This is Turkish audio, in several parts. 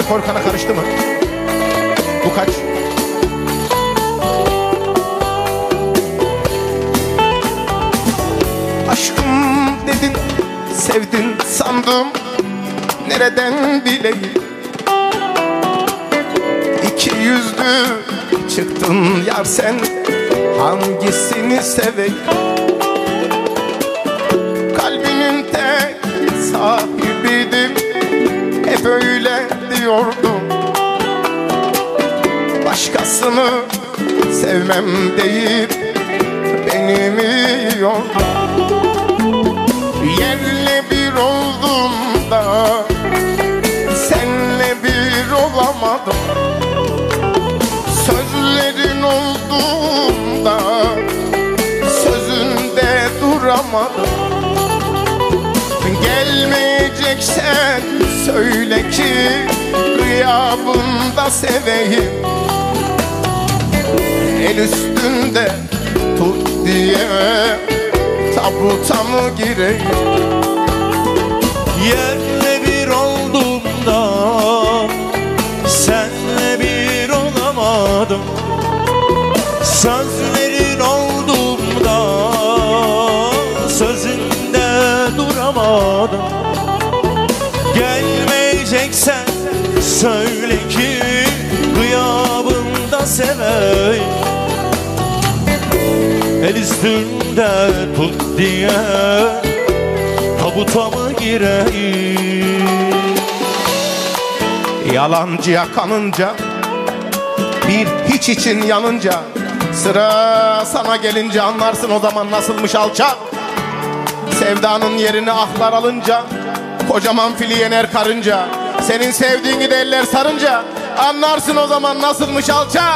Kemal Korkan'a karıştı mı? Bu kaç? Aşkım dedin, sevdin sandım, nereden bileyim? İki yüzlü çıktın yar sen, hangisini seveyim? Kalbinin tek sahibiydim, hep öyle diyordum. Başkasını sevmem deyip beni mi yordun? Yerle bir oldum da senle bir olamadım. Sözlerin oldum da sözünde duramadım. Gelmeyeceksen söyle ki gıyabında seveyim. El üstünde tut diye tabuta mı gireyim? Yerle bir oldum da senle bir olamadım. Sözlerin oldum da sözünde duramadım. Gelmeyeceksen söyle ki gıyabında seveyim. El üstünde tut diye tabuta mı gireyim? Yalancıya kanınca, bir hiç için yanınca, sıra sana gelince anlarsın o zaman nasılmış alçak. Sevdanın yerini ahlar alınca, kocaman fili yener karınca. Senin sevdiğini de eller sarınca anlarsın o zaman nasılmış alçak.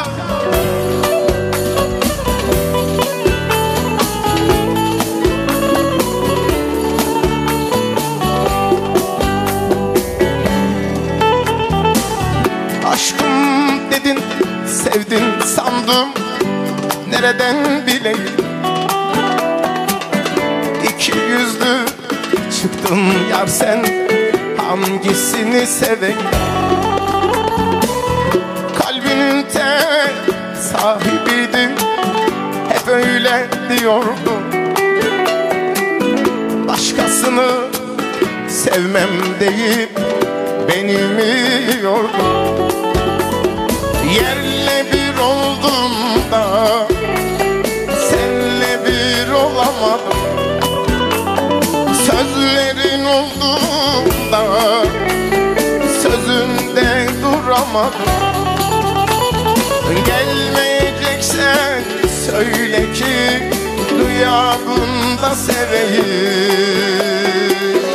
Aşkım dedin, sevdin sandım, nereden bileyim? İki yüzlü çıktın yar sen, hangisini seveyim? Kalbinin tek sahibiydim, hep öyle diyordum. Başkasını sevmem deyip beni mi yordun? Yerle bir oldum da senle bir olamadım. Sözlerin oldum da sözünde duramadım. Gelmeyeceksen söyle ki gıyabında seveyim.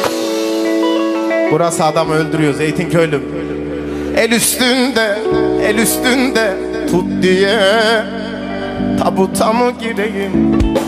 Burası adam öldürüyor Zeytinköylüm. El üstünde, el üstünde tut diye tabuta mı gireyim?